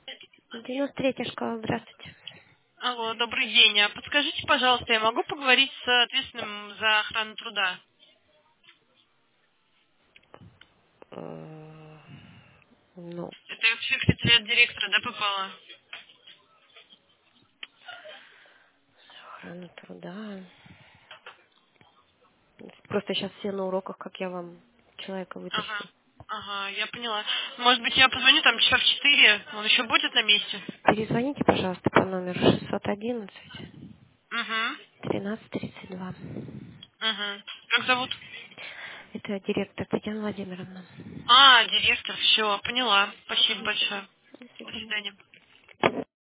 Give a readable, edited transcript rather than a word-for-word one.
93-я школа, здравствуйте. Алло, добрый день. А подскажите, пожалуйста, я могу поговорить с ответственным за охрану труда? М, Ну, Это секретариат директора, да, попала? охрана труда. Просто сейчас все на уроках, как я вам человека Ага, вытащу. ага, я поняла. Может быть, я позвоню там часа в 4, он еще будет на месте? Перезвоните, пожалуйста, по номеру 611 Угу, 1332. угу. Как зовут? Это директор Татьяна Владимировна. А, директор, все, поняла. Спасибо большое. До До свидания. свидания.